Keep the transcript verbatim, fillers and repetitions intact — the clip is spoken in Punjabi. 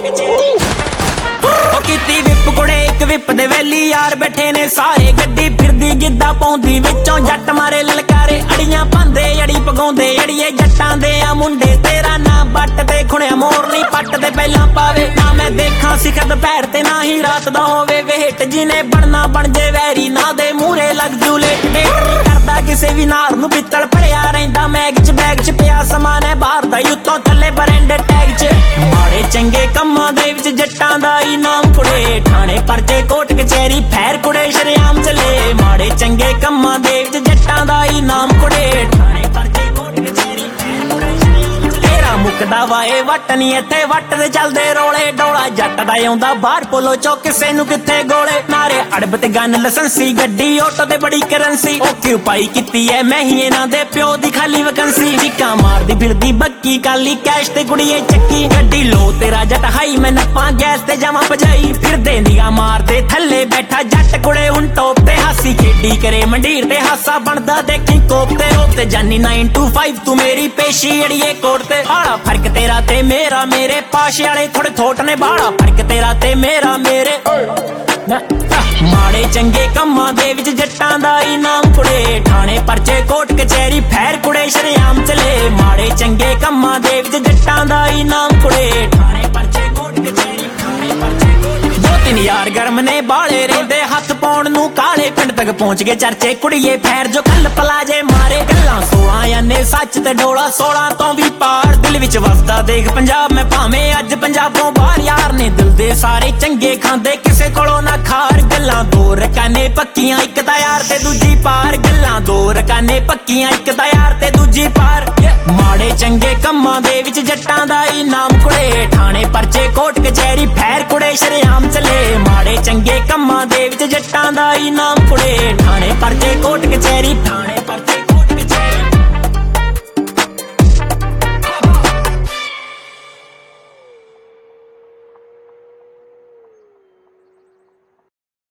ਕੀਤੀ ਵਿਪ ਕੁੜੇ ਇੱਕ ਵਿਪ ਦੇ ਵੈਲੀ ਯਾਰ ਬੈਠੇ ਨੇ ਸਾਰੇ ਗੱਡੀ ਫਿਰਦੀ ਗਿੱਧਾ ਪਾਉਂਦੀ ਵਿੱਚੋਂ ਜੱਟ ਮਾਰੇ ਲਲਕਾਰੇ ਅੜੀਆਂ ਪਾਉਂਦੇ ਅੜੀ ਪਗਾਉਂਦੇ ਅੜੀਏ ਜੱਟਾਂ ਦੇ ਆ ਮੁੰਡੇ ਤੇਰਾ ਨਾ ਬੱਟ ਤੇ ਖੁਣਿਆ ਮੋਰ ਨਹੀਂ ਪੱਟ ਤੇ ਪਹਿਲਾਂ ਪਾਵੇ ਨਾ ਮੈਂ ਦੇਖਾਂ ਸਿਖਰ ਦੁਪਹਿਰ ਤੇ ਨਾ ਹੀ ਰਾਤ ਦਾ ਹੋਵੇ ਵੇਟ ਜਿਹਨੇ ਬਣਨਾ ਬਣ ਜੇ ਵੈਰੀ ਨਾ ਦੇ ਮੂਹਰੇ ਲੱਗ ਜੂ ਲੇਟ ਡੇਟ ਨਹੀਂ ਕਰਦਾ ਕਿਸੇ ਵੀ ਨਾਰ ਨੂੰ ਪਿੱਤਲ ਭਰਿਆ ਰਹਿੰਦਾ ਮੈਗ ਚ ਬੈਗ ਚ ਪਿਆ ਸਮਾਨ ਹੈ ਬਾਹਰ ਦਾ ਉੱਤੋਂ ਥੱਲੇ ਬਰੈਂਡ ਟੈਗ ਚ ਮਾੜੇ ਚੰਗੇ ਕੰਮਾਂ ਦੇ ਵਿੱਚ ਜੱਟਾਂ ਦਾ ਹੀ ਨਾਮ ਕੁੜੇ ਥਾਣੇ ਪਰਚੇ ਕੋਟ ਕਚਹਿਰੀ ਫੈਰ ਕੁੜੇ ਸ਼ਰੇਆਮ ਚਲੇ ਮਾੜੇ ਚੰਗੇ ਕੰਮਾਂ ਦੇ ਵਿੱਚ ਜੱਟਾਂ ਦਾ ਹੀ ਨਾਮ ਕੁੜੇ ਥਾਣੇ ਪਰਚੇ ਕੋਟ ਕਚਹਿਰੀ ਫੈਰ ਕੁੜੇ ਸ਼ਰੇਆਮ ਚਲੇ ਤੇਰਾ ਮੁੱਕਦਾ ਵਾਏ ਵੱਟ ਨਹੀਂ ਇੱਥੇ ਵੱਟ ਦੇ ਚੱਲਦੇ ਰੋਲੇ ਡੋਲਾ ਜੱਟ ਦਾ ਆਉਂਦਾ ਬਾਹਰ ਪੋਲੋ ਚੋ ਕਿਸੇ ਨੂੰ ਕਿੱਥੇ ਗੋਲੇ ਨਾਰੇ ਅੜਬ ਤੇ ਗਨ ਲਸੰਸੀ ਗੱਡੀ ਆਟੋ ਤੇ ਬੜੀ ਕਰੰਸੀ ਓਕੇ ਉਪਾਈ ਕੀਤੀ ਐ ਮੈਂ ਹੀ ਇਹਨਾਂ ਦੇ ਪਿਓ ਦੀ ਖਾਲੀ ਵਕੰਸੀ ਚੀਕਾਂ ਮਾਰਦੀ ਫਿਰਦੀ ਬੱਕੀ ਕਾਲੀ ਕੈਸ਼ ਤੇ ਕੁੜੀਏ ਚੱਕੀ ਗੱਡੀ ਲੋ ਤੇਰਾ ਜੱਟ ਹਾਈ ਮੈਂ ਨੱਪਾਂ ਗੈਸ ਤੇ ਜਾਵਾਂ ਭਜਾਈ ਫਿਰਦੇ ਨੀਆਂ ਮਾਰਦੇ ਥੱਲੇ ਬੈਠਾ ਜੱਟ ਕੁੜੇ ਹੁਣ ਟੋਪ ਤੇ ਹਾਸੀ ਖੇਡੀ ਕਰੇ ਮੰਡੀਰ ਤੇ ਹਾਸਾ ਬਣਦਾ ਦੇਖੀ ਕੋਪ ਤੇ ਰੋਪ ਤੇ ਜਾਨੀ ਨਾਈਨ ਟੂ ਫਾਈਵ ਤੂੰ ਮੇਰੀ ਪੇਸ਼ੀ ਅੜੀਏ ਕੋਟ ਤੇ ਬਾੜਾ ਫਰਕ ਤੇਰਾ ਤੇ ਮੇਰਾ ਮੇਰੇ ਪਾਸ਼ੇ ਵਾਲੇ ਥੋੜੇ ਥੋਟ ਨੇ ਬਾੜਾ ਫਰਕ ਤੇਰਾ ਤੇ ਮੇਰਾ ਮੇਰੇ ਮਾੜੇ ਚੰਗੇ ਕੰਮਾਂ ਦੇ ਵਿੱਚ ਜੱਟਾਂ ਦਾ ਹੀ ਨਾਮ ਕੁੜੇ ਥਾਣੇ ਪਰਚੇ ਕੋਟ ਕਚਹਿਰੀ ਫੈਰ ਕੁੜੇ ਸ਼ਰੇਆਮ ਚਲੇ ਮਾੜੇ ਚੰਗੇ ਕੰਮਾਂ ਦੇ ਵਿੱਚ ਜੱਟਾਂ ਦਾ ਹੀ ਨਾਮ ਕੁੜੇ ਥਾਣੇ ਪਰਚੇ ਕੋਟ ਕਚਹਿਰੀ ਥਾਣੇ ਪਰਚੇ ਕੋਟ ਦੋ ਤਿੰਨ ਯਾਰ ਗਰਮ ਨੇ ਬਾਲੇ ਰਹਿੰਦੇ ਹੱਥ ਪਾਉਣ ਨੂੰ ਕਾਲੇ ਪਿੰਡ ਤੱਕ ਪਹੁੰਚ ਗਏ ਚਰਚੇ ਕੁੜੀਏ ਫੈਰ ਜੋ ਕੱਲ ਪਲਾਜੇ ਮਾਰੇ ਗੱਲਾਂ ਸੋਲਾਂ ਯਾਨੇ ਸੱਚ ਤੇ ਡੋਲਾ ਸੋਲਾਂ ਤੋਂ ਵੀ ਪਾਰ ਦਿਲ ਵਿੱਚ ਵਸਦਾ ਦੇਖ ਪੰਜਾਬ ਮੈਂ ਭਾਵੇਂ ਅੱਜ ਪੰਜਾਬੋਂ ਬਾਹਰ ਯਾਰ ਨੇ ਦਿਲ ਦੇ ਸਾਰੇ ਚੰਗੇ ਖਾਂਦੇ ਕਿਸੇ ਕੋਲੋਂ ਨਾ ਖਾਰ ਗੱਲਾਂ ਦੋ ਰਕਾਨੇ ਪੱਕੀਆਂ ਇੱਕ ਤਾਂ ਯਾਰ ਤੇ ਦੂਜੀ ਪਾਰ ਗੱਲਾਂ ਦੋ ਰਕਾਨੇ ਪੱਕੀਆਂ ਇੱਕ ਤਾਂ ਯਾਰ ਤੇ ਦੂਜੀ ਪਾਰ ਮਾੜੇ ਚੰਗੇ ਕੰਮਾਂ ਦੇ ਵਿੱਚ ਜੱਟਾਂ ਦਾ ਹੀ ਨਾਮ ਕੁੜੇ ਥਾਣੇ ਪਰਚੇ ਕੋਟ ਕਚਹਿਰੀ ਫੈਰ ਕੁੜੇ ਸ਼ਰੇਆਮ ਚਲੇ ਮਾੜੇ ਚੰਗੇ ਕੰਮਾਂ ਦੇ ਵਿੱਚ ਜੱਟਾਂ ਦਾ ਹੀ ਨਾਮ ਕੁੜੇ ਥਾਣੇ ਪਰਚੇ ਕੋਟ ਕਚਹਿਰੀ ਥਾਣੇ ਪਰਚੇ